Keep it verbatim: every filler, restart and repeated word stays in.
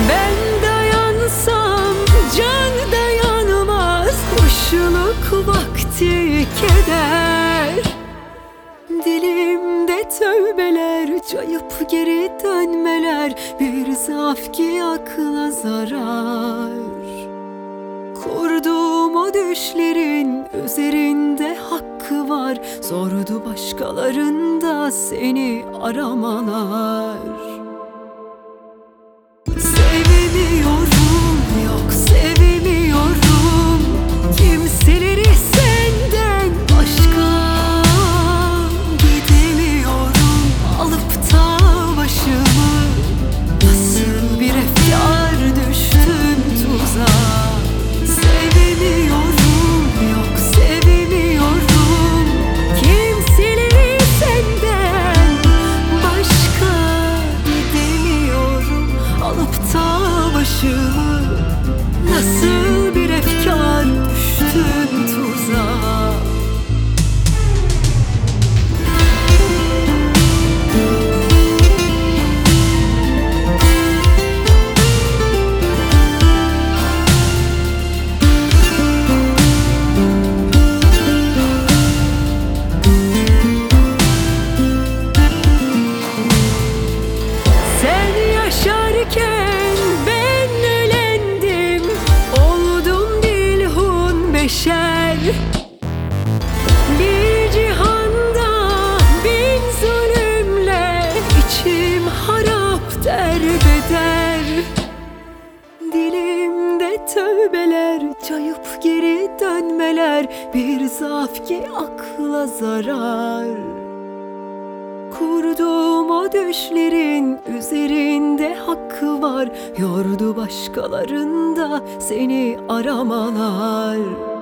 Ben dayansam can dayanmaz, kuşluk vakti keder. Dilimde tövbeler, cayıp geri dönmeler, bir zaaf ki akla zarar. Kurduğum o düşlerin üzerinde hakkı var, zordu başkalarında seni aramalar. Sevemiyorum, yok sevemiyorum kimseleri senden başka. Gidemiyorum alıp da başımı, nasıl bir efkar düştüm tuzağa. Sevemiyorum, yok sevemiyorum kimseleri senden başka. Gidemiyorum alıp da başımı, nasıl bir efkar düştüm tuzağa. Yaşarken ben ölendim, oldum dilhun beşer. Bir cihanda bin zulümle içim harap derbeder. Dilimde tövbeler, cayıp geri dönmeler, bir zaaf ki akla zarar. Kurduğum o düşlerin üzerinde hakkı var, yordu başkalarında seni aramalar.